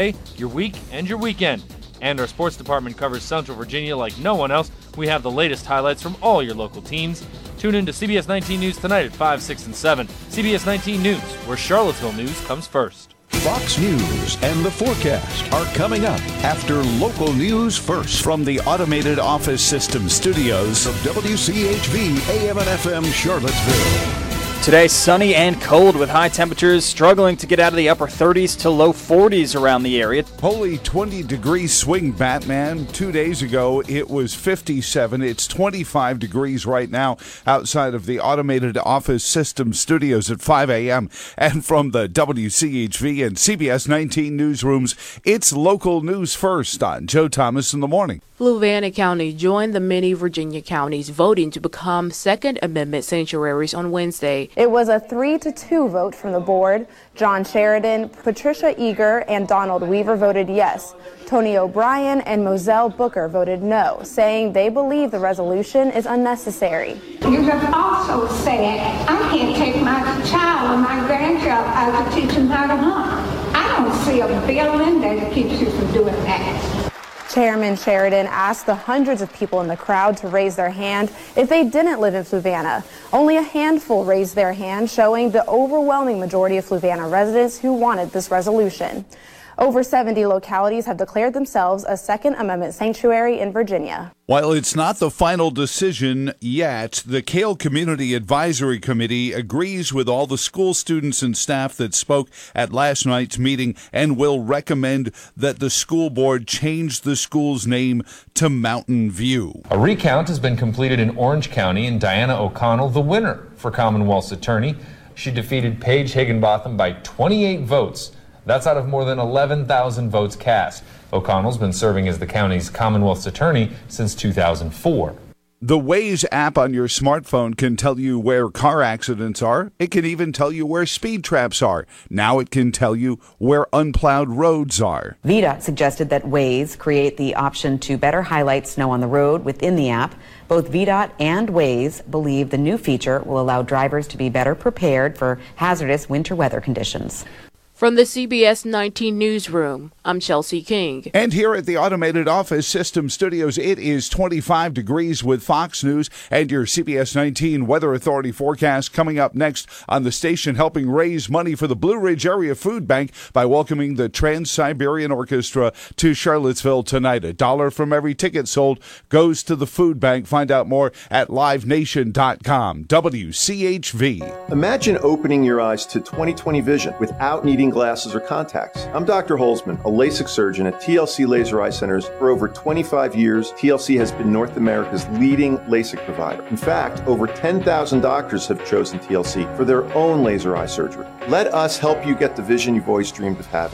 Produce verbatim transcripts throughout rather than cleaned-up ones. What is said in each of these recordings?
day, your week, and your weekend. And our sports department covers Central Virginia like no one else. We have the latest highlights from all your local teams. Tune in to C B S nineteen News tonight at five, six, and seven. C B S nineteen News, where Charlottesville news comes first. Fox News and the forecast are coming up after local news first from the Automated Office System studios of W C H V A M and F M Charlottesville. Today, sunny and cold with high temperatures struggling to get out of the upper thirties to low forties around the area. Holy twenty degrees swing, Batman. Two days ago, it was fifty-seven. It's twenty-five degrees right now outside of the Automated Office System studios at five a.m. And from the W C H V and C B S nineteen newsrooms, it's local news first on Joe Thomas in the morning. Fluvanna County joined the many Virginia counties voting to become Second Amendment sanctuaries on Wednesday. It was a three to two vote from the board. John Sheridan, Patricia Eager, and Donald Weaver voted yes. Tony O'Brien and Moselle Booker voted no, saying they believe the resolution is unnecessary. You have also said I can't take my child or my grandchild out to teach them how to hunt. I don't see a bill in there that keeps you from doing that. Chairman Sheridan asked the hundreds of people in the crowd to raise their hand if they didn't live in Fluvanna. Only a handful raised their hand, showing the overwhelming majority of Fluvanna residents who wanted this resolution. Over seventy localities have declared themselves a Second Amendment sanctuary in Virginia. While it's not the final decision yet, the Cale Community Advisory Committee agrees with all the school students and staff that spoke at last night's meeting and will recommend that the school board change the school's name to Mountain View. A recount has been completed in Orange County, and Diana O'Connell, the winner for Commonwealth's attorney. She defeated Paige Higginbotham by twenty-eight votes. That's out of more than eleven thousand votes cast. O'Connell's been serving as the county's Commonwealth's attorney since two thousand four. The Waze app on your smartphone can tell you where car accidents are. It can even tell you where speed traps are. Now it can tell you where unplowed roads are. V DOT suggested that Waze create the option to better highlight snow on the road within the app. Both V DOT and Waze believe the new feature will allow drivers to be better prepared for hazardous winter weather conditions. From the C B S nineteen newsroom, I'm Chelsea King. And here at the Automated Office System studios, it is twenty-five degrees with Fox News and your C B S nineteen Weather Authority forecast coming up next on the station, helping raise money for the Blue Ridge Area Food Bank by welcoming the Trans-Siberian Orchestra to Charlottesville tonight. A dollar from every ticket sold goes to the food bank. Find out more at live nation dot com. W C H V. Imagine opening your eyes to twenty twenty vision without needing glasses or contacts. I'm Doctor Holzman, a LASIK surgeon at T L C Laser Eye Centers. For over twenty-five years, T L C has been North America's leading LASIK provider. In fact, over ten thousand doctors have chosen T L C for their own laser eye surgery. Let us help you get the vision you've always dreamed of having.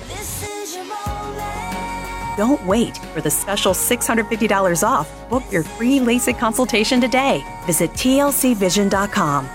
Don't wait for the special six hundred fifty dollars off. Book your free LASIK consultation today. Visit T L C vision dot com.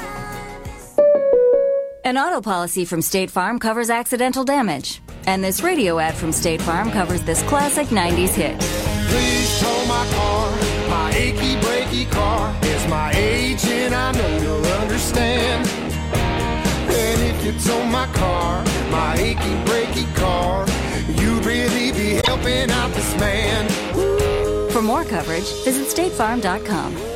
An auto policy from State Farm covers accidental damage. And this radio ad from State Farm covers this classic nineties hit. Please tow my car, my achy breaky car. It's my age and I know you'll understand. And if you tow my car, my achy breaky car, you'd really be helping out this man. For more coverage, visit state farm dot com.